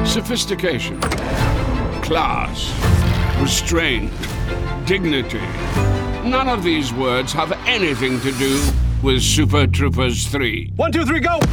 Sophistication, class, restraint, dignity. None of these words have anything to do with Super Troopers 3. 1, 2, 3, go!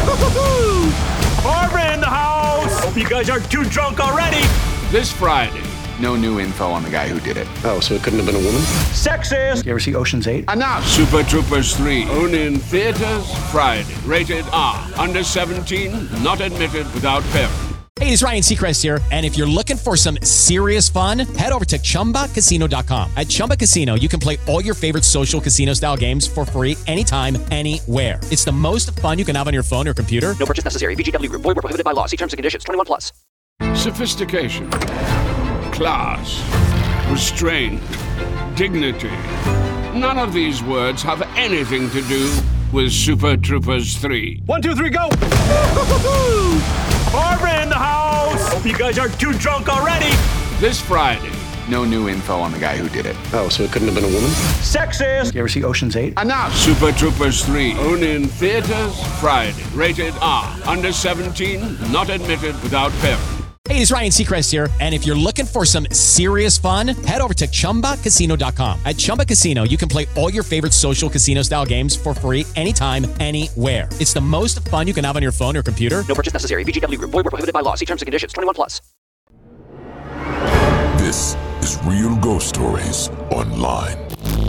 Barbara in the house! Hope you guys aren't too drunk already! This Friday. No new info on the guy who did it. Oh, so it couldn't have been a woman? Sexist! You ever see Ocean's 8? Enough! Super Troopers 3, only in theaters Friday. Rated R. Under 17, not admitted without parent. Hey, it's Ryan Seacrest here, and if you're looking for some serious fun, head over to ChumbaCasino.com. At Chumba Casino, you can play all your favorite social casino-style games for free anytime, anywhere. It's the most fun you can have on your phone or computer. No purchase necessary. VGW Group. Void where prohibited by law. See terms and conditions. 21 plus. Sophistication, class, restraint, dignity. None of these words have anything to do with Super Troopers 3. 1, 2, 3, go! Barbara in the house! Hope you guys aren't too drunk already! This Friday. No new info on the guy who did it. Oh, so it couldn't have been a woman? Sexist! You ever see Ocean's 8? Enough! Super Troopers 3, only in theaters Friday. Rated R. Under 17, not admitted without parent. Hey, it's Ryan Seacrest here, and if you're looking for some serious fun, head over to ChumbaCasino.com. At Chumba Casino, you can play all your favorite social casino-style games for free anytime, anywhere. It's the most fun you can have on your phone or computer. No purchase necessary. VGW Group. Void where prohibited by law. See terms and conditions. 21 plus. This is Real Ghost Stories Online.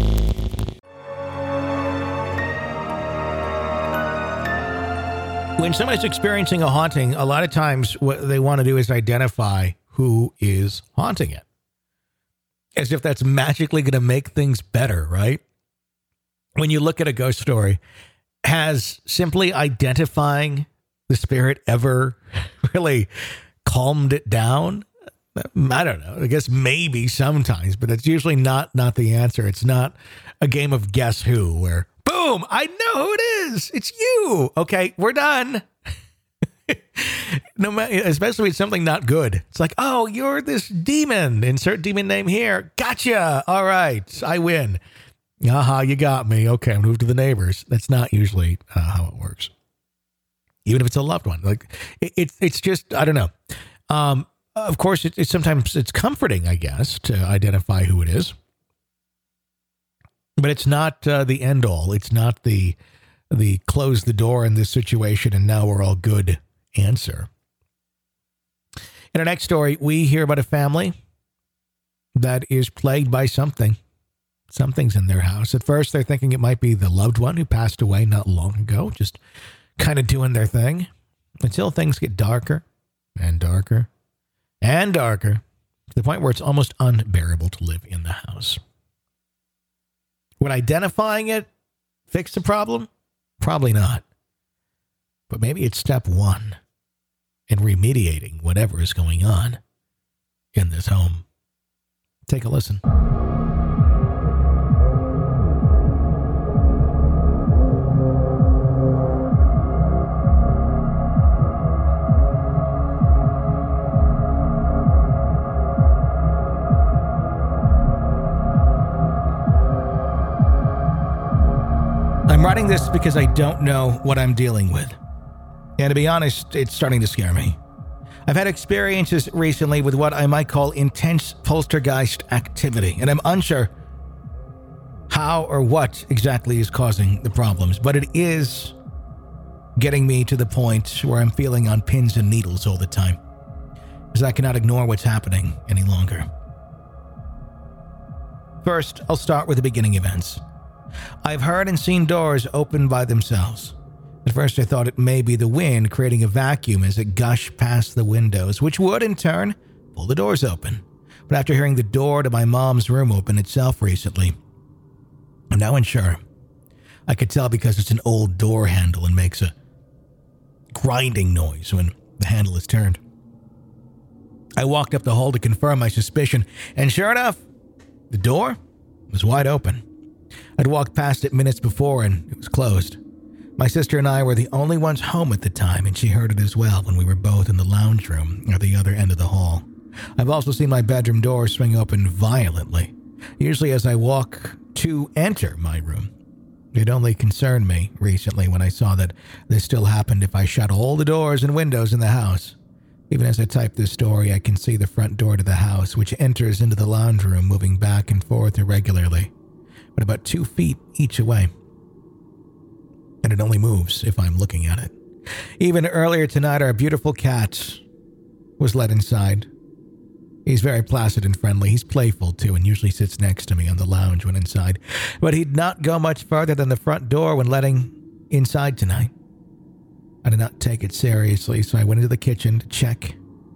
When somebody's experiencing a haunting, a lot of times what they want to do is identify who is haunting it. As if that's magically going to make things better, right? When you look at a ghost story, has simply identifying the spirit ever really calmed it down? I don't know. I guess maybe sometimes, but it's usually not the answer. It's not a game of guess who where, boom, I know who it is. It's you. Okay, we're done. No matter, especially with something not good. It's like, oh, you're this demon. Insert demon name here. Gotcha. All right, I win. Aha, you got me. Okay, move to the neighbors. That's not usually how it works. Even if it's a loved one, like it's just, I don't know. Of course, it's sometimes it's comforting, I guess, to identify who it is. But it's not the end all. It's not the close the door in this situation and now we're all good answer. In our next story, we hear about a family that is plagued by something. Something's in their house. At first, they're thinking it might be the loved one who passed away not long ago, just kind of doing their thing, until things get darker and darker and darker, to the point where it's almost unbearable to live in the house. Would identifying it fix the problem? Probably not. But maybe it's step one in remediating whatever is going on in this home. Take a listen. I'm writing this because I don't know what I'm dealing with. And to be honest, it's starting to scare me. I've had experiences recently with what I might call intense poltergeist activity, and I'm unsure how or what exactly is causing the problems, but it is getting me to the point where I'm feeling on pins and needles all the time, because I cannot ignore what's happening any longer. First, I'll start with the beginning events. I've heard and seen doors open by themselves. At first, I thought it may be the wind creating a vacuum as it gushed past the windows, which would, in turn, pull the doors open. But after hearing the door to my mom's room open itself recently, I'm now unsure. I could tell because it's an old door handle and makes a grinding noise when the handle is turned. I walked up the hall to confirm my suspicion, and sure enough, the door was wide open. I'd walked past it minutes before and it was closed. My sister and I were the only ones home at the time, and she heard it as well when we were both in the lounge room at the other end of the hall. I've also seen my bedroom door swing open violently, usually as I walk to enter my room. It only concerned me recently when I saw that this still happened if I shut all the doors and windows in the house. Even as I type this story, I can see the front door to the house, which enters into the laundry room, moving back and forth irregularly, but about 2 feet each way. And it only moves if I'm looking at it. Even earlier tonight, our beautiful cat was let inside. He's very placid and friendly. He's playful, too, and usually sits next to me on the lounge when inside. But he'd not go much further than the front door when letting inside tonight. I did not take it seriously, so I went into the kitchen to check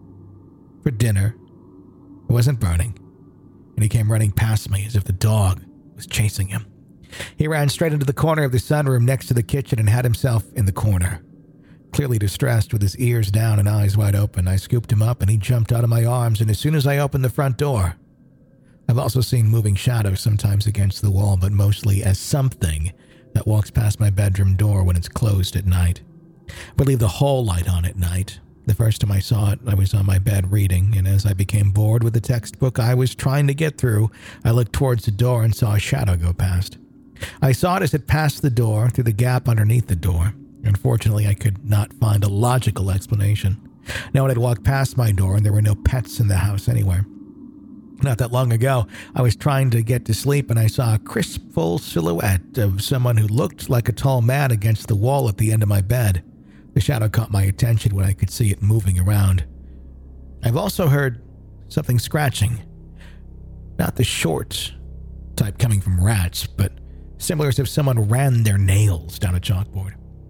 for dinner. It wasn't burning, and he came running past me as if the dog was chasing him. He ran straight into the corner of the sunroom next to the kitchen and had himself in the corner. Clearly distressed, with his ears down and eyes wide open, I scooped him up and he jumped out of my arms, and as soon as I opened the front door, I've also seen moving shadows sometimes against the wall, but mostly as something that walks past my bedroom door when it's closed at night. But leave the whole light on at night. The first time I saw it, I was on my bed reading, and as I became bored with the textbook I was trying to get through, I looked towards the door and saw a shadow go past. I saw it as it passed the door through the gap underneath the door. Unfortunately, I could not find a logical explanation. No one had walked past my door, and there were no pets in the house anywhere. Not that long ago, I was trying to get to sleep, and I saw a crisp, full silhouette of someone who looked like a tall man against the wall at the end of my bed. The shadow caught my attention when I could see it moving around. I've also heard something scratching. Not the short type coming from rats, but similar as if someone ran their nails down a chalkboard.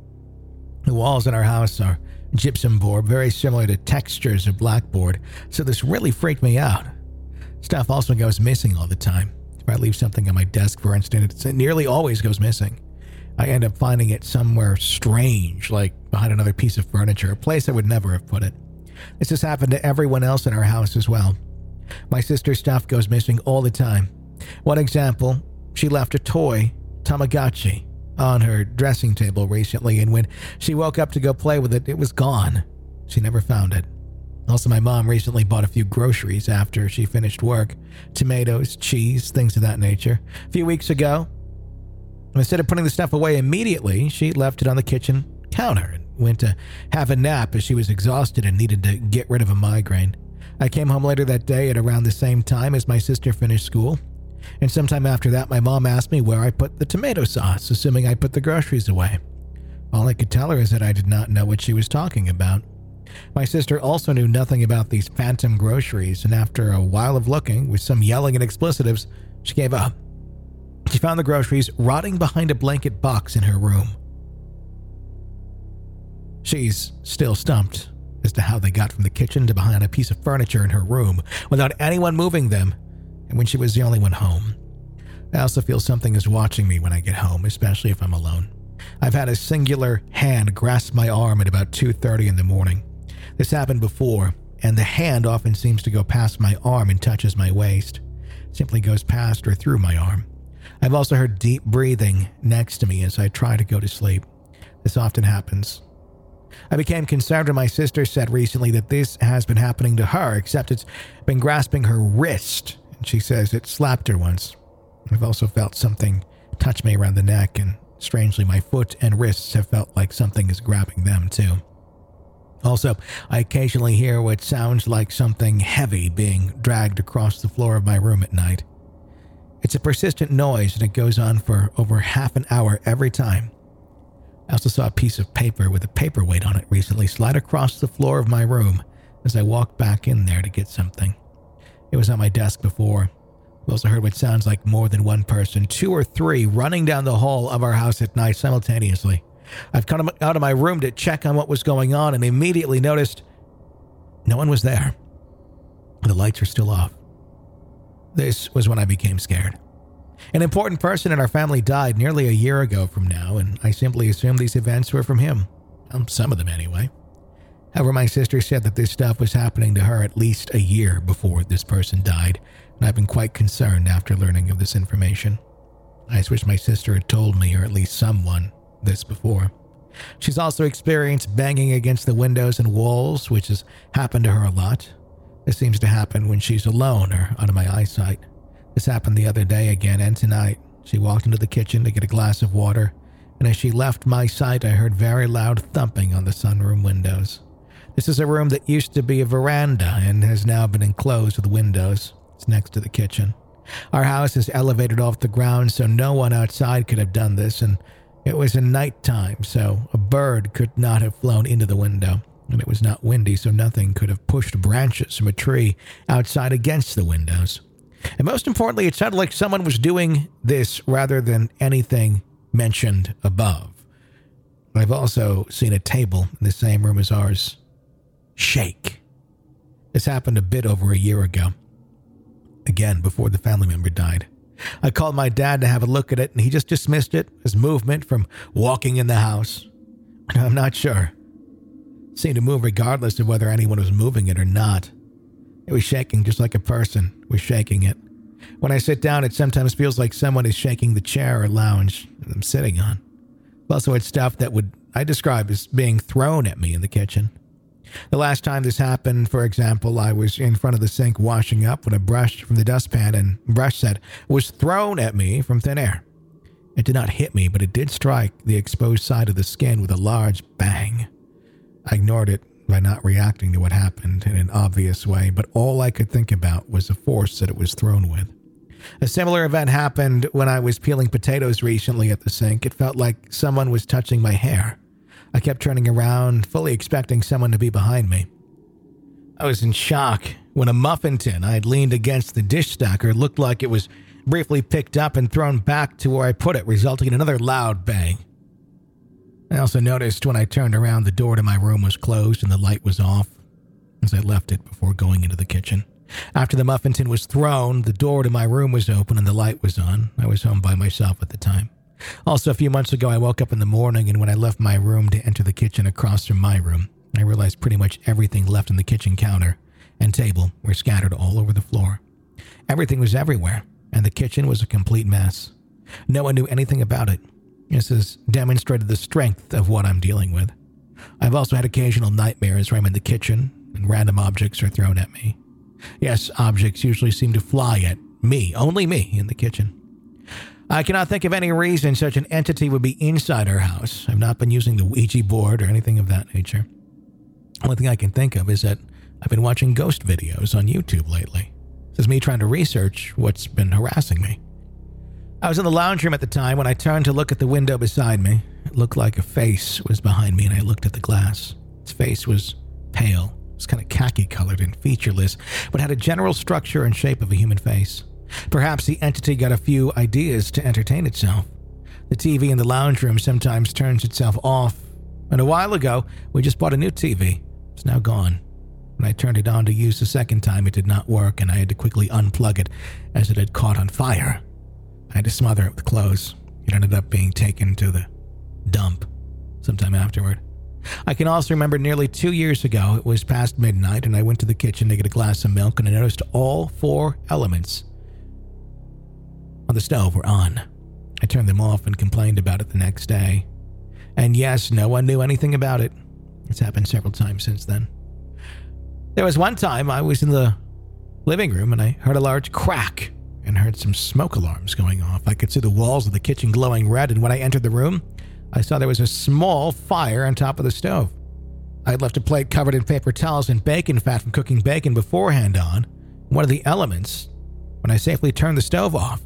The walls in our house are gypsum board, very similar to textures of blackboard, so this really freaked me out. Stuff also goes missing all the time. If I leave something on my desk, for instance, it nearly always goes missing. I end up finding it somewhere strange, like behind another piece of furniture, a place I would never have put it. This has happened to everyone else in our house as well. My sister's stuff goes missing all the time. One example, she left a toy, Tamagotchi, on her dressing table recently, and when she woke up to go play with it, it was gone. She never found it. Also, my mom recently bought a few groceries after she finished work. Tomatoes, cheese, things of that nature. A few weeks ago, instead of putting the stuff away immediately, she left it on the kitchen counter and went to have a nap as she was exhausted and needed to get rid of a migraine. I came home later that day at around the same time as my sister finished school, and sometime after that, my mom asked me where I put the tomato sauce, assuming I put the groceries away. All I could tell her is that I did not know what she was talking about. My sister also knew nothing about these phantom groceries, and after a while of looking, with some yelling and explicitives, she gave up. She found the groceries rotting behind a blanket box in her room. She's still stumped as to how they got from the kitchen to behind a piece of furniture in her room without anyone moving them, and when she was the only one home. I also feel something is watching me when I get home, especially if I'm alone. I've had a singular hand grasp my arm at about 2:30 in the morning. This happened before, and the hand often seems to go past my arm and touches my waist. It simply goes past or through my arm. I've also heard deep breathing next to me as I try to go to sleep. This often happens. I became concerned when my sister said recently that this has been happening to her, except it's been grasping her wrist, and she says it slapped her once. I've also felt something touch me around the neck, and strangely my foot and wrists have felt like something is grabbing them too. Also, I occasionally hear what sounds like something heavy being dragged across the floor of my room at night. It's a persistent noise, and it goes on for over half an hour every time. I also saw a piece of paper with a paperweight on it recently slide across the floor of my room as I walked back in there to get something. It was on my desk before. We also heard what sounds like more than one person, 2 or 3, running down the hall of our house at night simultaneously. I've come out of my room to check on what was going on and immediately noticed no one was there. The lights are still off. This was when I became scared. An important person in our family died nearly a year ago from now, and I simply assumed these events were from him. Some of them anyway. However, my sister said that this stuff was happening to her at least a year before this person died, and I've been quite concerned after learning of this information. I just wish my sister had told me, or at least someone, this before. She's also experienced banging against the windows and walls, which has happened to her a lot. This seems to happen when she's alone or out of my eyesight. This happened the other day again, and tonight. She walked into the kitchen to get a glass of water, and as she left my sight, I heard very loud thumping on the sunroom windows. This is a room that used to be a veranda and has now been enclosed with windows. It's next to the kitchen. Our house is elevated off the ground, so no one outside could have done this, and it was nighttime, so a bird could not have flown into the window. And it was not windy, so nothing could have pushed branches from a tree outside against the windows. And most importantly, it sounded like someone was doing this rather than anything mentioned above. I've also seen a table in the same room as ours shake. This happened a bit over a year ago. Again, before the family member died. I called my dad to have a look at it, and he just dismissed it as movement from walking in the house. And I'm not sure. It seemed to move regardless of whether anyone was moving it or not. It was shaking just like a person was shaking it. When I sit down, it sometimes feels like someone is shaking the chair or lounge I'm sitting on. Also, it's stuff that I describe as being thrown at me in the kitchen. The last time this happened, for example, I was in front of the sink washing up when a brush from the dustpan and brush set was thrown at me from thin air. It did not hit me, but it did strike the exposed side of the skin with a large bang. I ignored it by not reacting to what happened in an obvious way, but all I could think about was the force that it was thrown with. A similar event happened when I was peeling potatoes recently at the sink. It felt like someone was touching my hair. I kept turning around, fully expecting someone to be behind me. I was in shock when a muffin tin I had leaned against the dish stacker looked like it was briefly picked up and thrown back to where I put it, resulting in another loud bang. I also noticed when I turned around, the door to my room was closed and the light was off as I left it before going into the kitchen. After the muffin tin was thrown, the door to my room was open and the light was on. I was home by myself at the time. Also, a few months ago, I woke up in the morning, and when I left my room to enter the kitchen across from my room, I realized pretty much everything left on the kitchen counter and table were scattered all over the floor. Everything was everywhere, and the kitchen was a complete mess. No one knew anything about it. This has demonstrated the strength of what I'm dealing with. I've also had occasional nightmares where I'm in the kitchen, and random objects are thrown at me. Yes, objects usually seem to fly at me, only me, in the kitchen. I cannot think of any reason such an entity would be inside our house. I've not been using the Ouija board or anything of that nature. The only thing I can think of is that I've been watching ghost videos on YouTube lately. This is me trying to research what's been harassing me. I was in the lounge room at the time when I turned to look at the window beside me. It looked like a face was behind me, and I looked at the glass. Its face was pale. It was kind of khaki-colored and featureless, but had a general structure and shape of a human face. Perhaps the entity got a few ideas to entertain itself. The TV in the lounge room sometimes turns itself off, and a while ago, we just bought a new TV. It's now gone. When I turned it on to use the second time, it did not work, and I had to quickly unplug it as it had caught on fire. I had to smother it with clothes. It ended up being taken to the dump sometime afterward. I can also remember nearly 2 years ago, it was past midnight, and I went to the kitchen to get a glass of milk, and I noticed all 4 elements on the stove were on. I turned them off and complained about it the next day. And yes, no one knew anything about it. It's happened several times since then. There was one time I was in the living room and I heard a large crack and heard some smoke alarms going off. I could see the walls of the kitchen glowing red, and when I entered the room, I saw there was a small fire on top of the stove. I had left a plate covered in paper towels and bacon fat from cooking bacon beforehand on one of the elements when I safely turned the stove off.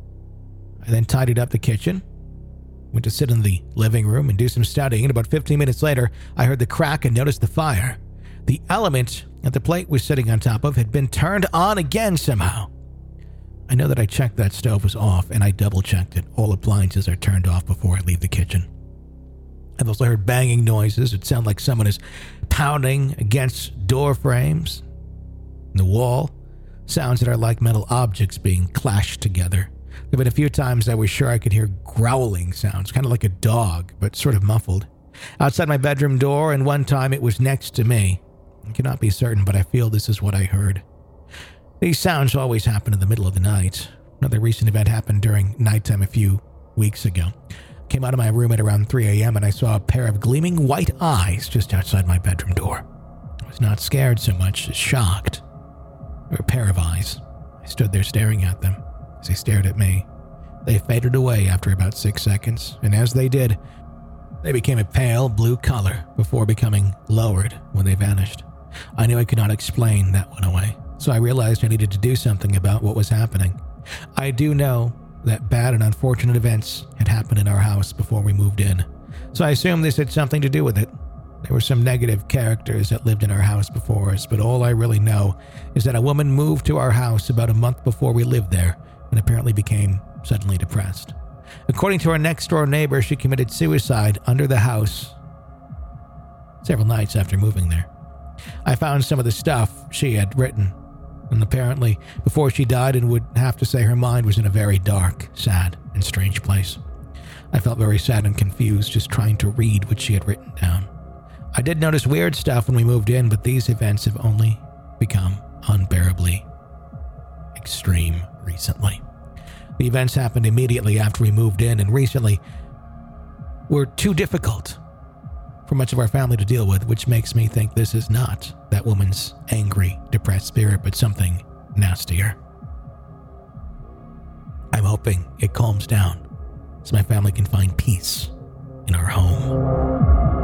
I then tidied up the kitchen, went to sit in the living room and do some studying, and about 15 minutes later, I heard the crack and noticed the fire. The element that the plate was sitting on top of had been turned on again somehow. I know that I checked that stove was off, and I double-checked it. All appliances are turned off before I leave the kitchen. I've also heard banging noises. It sounds like someone is pounding against door frames and the wall. Sounds that are like metal objects being clashed together. There have been a few times I was sure I could hear growling sounds, kind of like a dog, but sort of muffled, outside my bedroom door, and one time it was next to me. I cannot be certain, but I feel this is what I heard. These sounds always happen in the middle of the night. Another recent event happened during nighttime a few weeks ago. I came out of my room at around 3 a.m. and I saw a pair of gleaming white eyes just outside my bedroom door. I was not scared so much as shocked. They were a pair of eyes. I stood there staring at them. As they stared at me, they faded away after about 6 seconds, and as they did, They became a pale blue color before becoming lowered when they vanished. I knew I could not explain that one away, so I realized I needed to do something about what was happening. I do know that bad and unfortunate events had happened in our house before we moved in, so I assumed this had something to do with it. There were some negative characters that lived in our house before us, but all I really know is that a woman moved to our house about a month before we lived there and apparently became suddenly depressed. According to our next-door neighbor, she committed suicide under the house several nights after moving there. I found some of the stuff she had written, and apparently before she died and would have to say her mind was in a very dark, sad, and strange place. I felt very sad and confused just trying to read what she had written down. I did notice weird stuff when we moved in, but these events have only become unbearably extreme recently. The events happened immediately after we moved in, and recently were too difficult for much of our family to deal with, which makes me think this is not that woman's angry, depressed spirit, but something nastier. I'm hoping it calms down so my family can find peace in our home.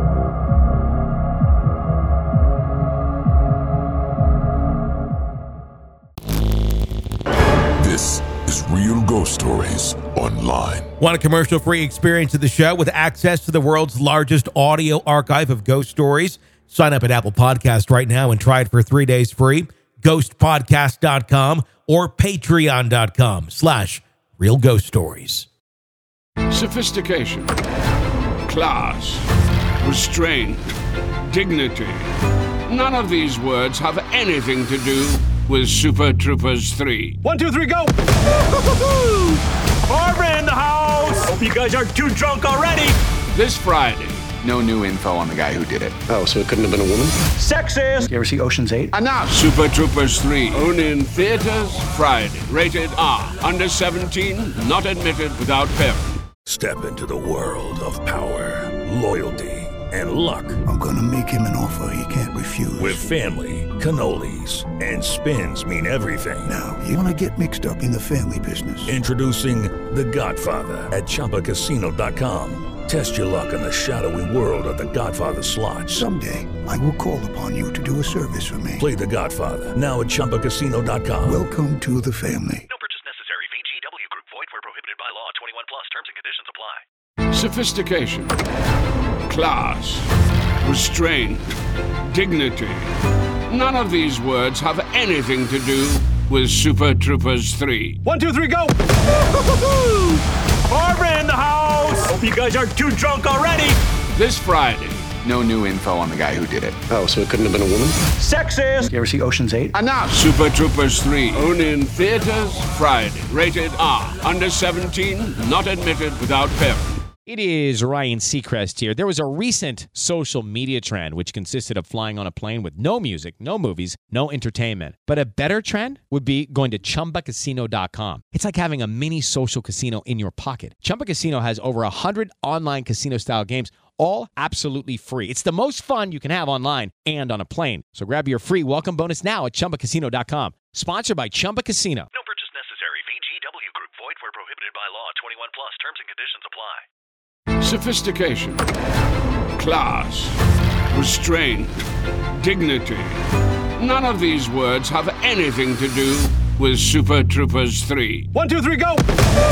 This is Real Ghost Stories Online. Want a commercial-free experience of the show with access to the world's largest audio archive of ghost stories? Sign up at Apple Podcast right now and try it for 3 days free. Ghostpodcast.com or patreon.com/Real Ghost Stories. Sophistication, class, restraint, dignity. None of these words have anything to do with Super Troopers 3. 1, 2, 3, go! Barbara in the house! Hope you guys aren't too drunk already! This Friday. No new info on the guy who did it. Oh, so it couldn't have been a woman? Sexist! You ever see Ocean's 8? Enough! Super Troopers 3. Only in theaters Friday. Rated R. Under 17. Not admitted without parent. Step into the world of power, loyalty, and luck. I'm gonna make him an offer he can't refuse. With family, cannolis, and spins mean everything. Now, you wanna get mixed up in the family business. Introducing The Godfather at ChumbaCasino.com. Test your luck in the shadowy world of The Godfather slot. Someday, I will call upon you to do a service for me. Play The Godfather now at ChumbaCasino.com. Welcome to the family. No purchase necessary. VGW Group. Void where prohibited by law. 21 plus. Terms and conditions apply. Sophistication, class, restraint, dignity. None of these words have anything to do with Super Troopers 3. 1, 2, 3, go! Barbara in the house! Hope you guys aren't too drunk already! This Friday. No new info on the guy who did it. Oh, so it couldn't have been a woman? Sexist! You ever see Ocean's 8? Enough! Super Troopers 3. Only in theaters Friday. Rated R. Under 17. Not admitted without parent. It is Ryan Seacrest here. There was a recent social media trend which consisted of flying on a plane with no music, no movies, no entertainment. But a better trend would be going to ChumbaCasino.com. It's like having a mini social casino in your pocket. Chumba Casino has over 100 online casino-style games, all absolutely free. It's the most fun you can have online and on a plane. So grab your free welcome bonus now at ChumbaCasino.com. Sponsored by Chumba Casino. No purchase necessary. VGW Group. Void where prohibited by law. 21 plus. Terms and conditions apply. Sophistication, class, restraint, dignity. None of these words have anything to do with Super Troopers 3. 1, 2, 3, go!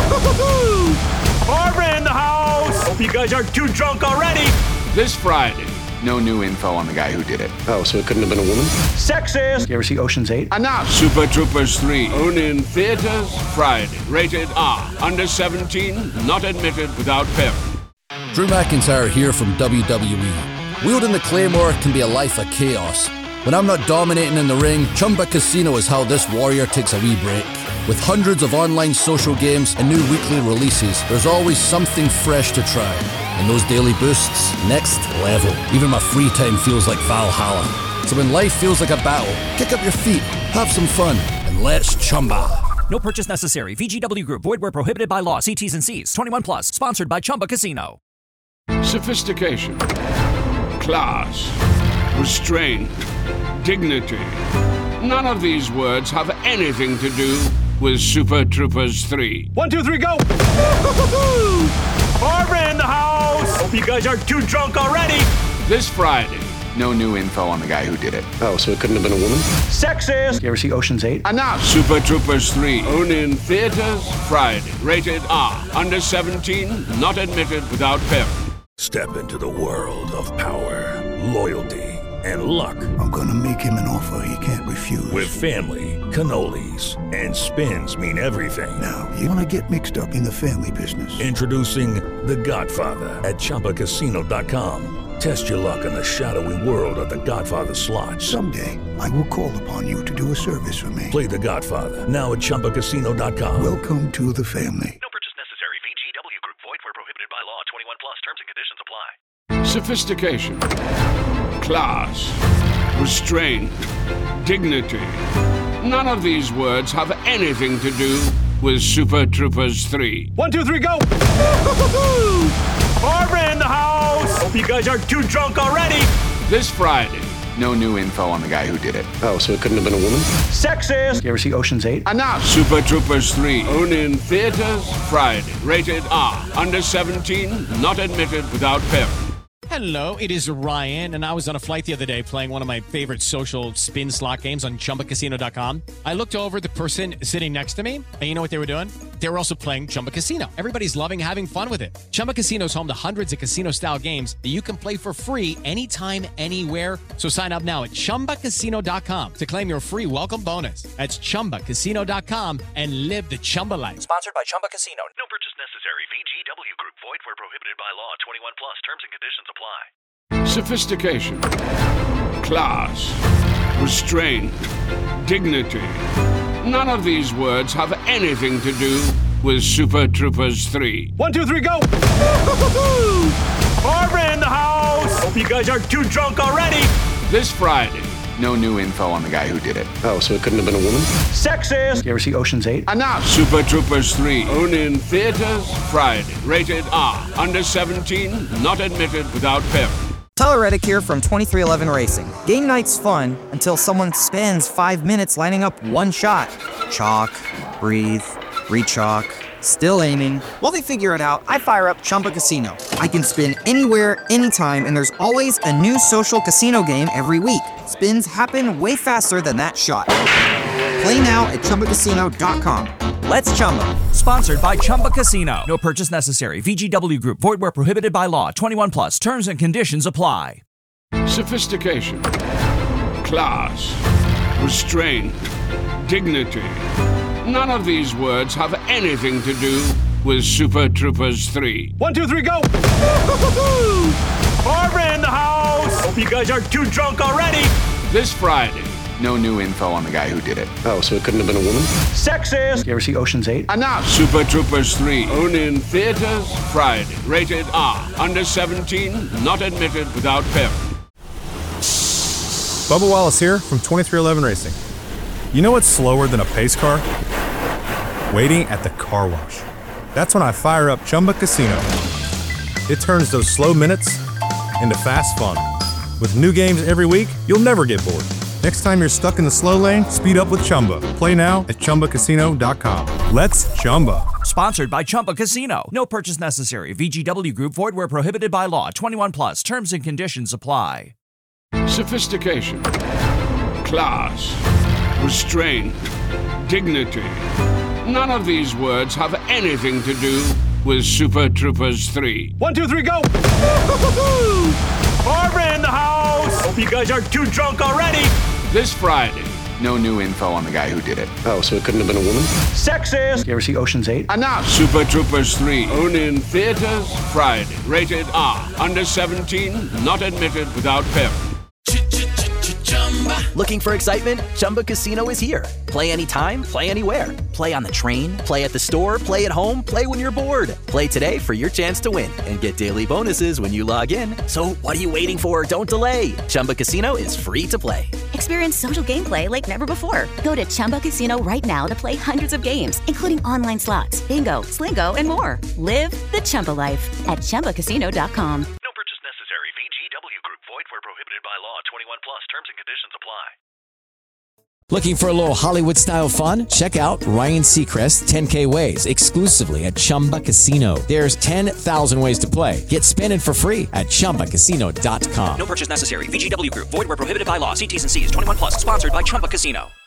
Barbara in the house! Hope you guys aren't too drunk already! This Friday. No new info on the guy who did it. Oh, so it couldn't have been a woman? Sexist! You ever see Ocean's 8? Enough! Super Troopers 3. Only in theaters Friday. Rated R. Under 17. Not admitted without parent. Drew McIntyre here from WWE. Wielding the Claymore can be a life of chaos. When I'm not dominating in the ring, Chumba Casino is how this warrior takes a wee break. With hundreds of online social games and new weekly releases, there's always something fresh to try. And those daily boosts, next level. Even my free time feels like Valhalla. So when life feels like a battle, kick up your feet, have some fun, and let's Chumba. No purchase necessary. VGW Group. Void where prohibited by law. See T's and C's. 21 plus. Sponsored by Chumba Casino. Sophistication, class, restraint, dignity. None of these words have anything to do with Super Troopers 3. 1, 2, 3, go! Barbara in the house! Hope you guys aren't too drunk already! This Friday. No new info on the guy who did it. Oh, so it couldn't have been a woman? Sexist! You ever see Ocean's 8? Enough! Super Troopers 3. Only in theaters Friday. Rated R. Under 17. Not admitted without parent. Step into the world of power, loyalty, and luck. I'm gonna make him an offer he can't refuse. With family, cannolis, and spins mean everything. Now, you wanna get mixed up in the family business. Introducing The Godfather at ChumbaCasino.com. Test your luck in the shadowy world of The Godfather slot. Someday, I will call upon you to do a service for me. Play The Godfather now at ChumbaCasino.com. Welcome to the family. No purchase necessary. VGW Group. Void where prohibited by law. 21 plus. Terms and conditions apply. Sophistication. Class. Restraint. Dignity. None of these words have anything to do with Super Troopers 3. 1, 2, 3, go! Barbara in the house! Hope you guys aren't too drunk already! This Friday. No new info on the guy who did it. Oh, so it couldn't have been a woman? Sexist! You ever see Ocean's 8? Enough! Super Troopers 3. Only in theaters Friday. Rated R. Under 17. Not admitted without parent. Hello, it is Ryan, and I was on a flight the other day playing one of my favorite social spin slot games on ChumbaCasino.com. I looked over at the person sitting next to me, and you know what they were doing? They were also playing Chumba Casino. Everybody's loving having fun with it. Chumba Casino is home to hundreds of casino-style games that you can play for free anytime, anywhere. So sign up now at ChumbaCasino.com to claim your free welcome bonus. That's ChumbaCasino.com and live the Chumba life. Sponsored by Chumba Casino. No purchase necessary. VGW Group. Void where prohibited by law. 21 plus. Terms and conditions apply. Sophistication. Class. Restraint. Dignity. None of these words have anything to do with Super Troopers 3. 1, 2, 3, go! Barbara in the house! Hope you guys aren't too drunk already! This Friday. No new info on the guy who did it. Oh, so it couldn't have been a woman? Sexist! You ever see Ocean's 8? Enough! Super Troopers 3. Only in theaters Friday. Rated R. Under 17. Not admitted without parent. Tyler Reddick here from 2311 Racing. Game night's fun until someone spends 5 minutes lining up one shot. Chalk, breathe, re-chalk, still aiming. While they figure it out, I fire up Chumba Casino. I can spin anywhere, anytime, and there's always a new social casino game every week. Spins happen way faster than that shot. Play now at ChumbaCasino.com. Let's Chumba. Sponsored by Chumba Casino. No purchase necessary. VGW Group. Void where prohibited by law. 21 plus. Terms and conditions apply. Sophistication. Class. Restraint. Dignity. None of these words have anything to do with Super Troopers 3. 1, 2, 3, go! Barbara in the house! Hope you guys aren't too drunk already! This Friday. No new info on the guy who did it. Oh, so it couldn't have been a woman? Sexist! You ever see Ocean's 8? Enough! Super Troopers 3. Only in theaters Friday. Rated R. Under 17. Not admitted without parent. Bubba Wallace here from 2311 Racing. You know what's slower than a pace car? Waiting at the car wash. That's when I fire up Chumba Casino. It turns those slow minutes into fast fun. With new games every week, you'll never get bored. Next time you're stuck in the slow lane, speed up with Chumba. Play now at ChumbaCasino.com. Let's Chumba. Sponsored by Chumba Casino. No purchase necessary. VGW Group. Void where prohibited by law. 21 plus. Terms and conditions apply. Sophistication. Class. Restraint. Dignity. None of these words have anything to do with Super Troopers 3. 1, 2, 3, go! Barbara in the house! Hope you guys aren't too drunk already! This Friday. No new info on the guy who did it. Oh, so it couldn't have been a woman? Sexist! You ever see Ocean's 8? Enough! Super Troopers 3. Only in theaters Friday. Rated R. Under 17. Not admitted without parent. Looking for excitement? Chumba Casino is here. Play anytime, play anywhere. Play on the train, play at the store, play at home, play when you're bored. Play today for your chance to win and get daily bonuses when you log in. So what are you waiting for? Don't delay. Chumba Casino is free to play. Experience social gameplay like never before. Go to Chumba Casino right now to play hundreds of games, including online slots, bingo, Slingo, and more. Live the Chumba life at ChumbaCasino.com. No purchase necessary. VGW Group. Void where prohibited by law. 21 plus. Terms and conditions apply. Looking for a little Hollywood-style fun? Check out Ryan Seacrest's 10K Ways exclusively at Chumba Casino. There's 10,000 ways to play. Get spinning for free at ChumbaCasino.com. No purchase necessary. VGW Group. Void where prohibited by law. See T's and C's. 21 plus. Sponsored by Chumba Casino.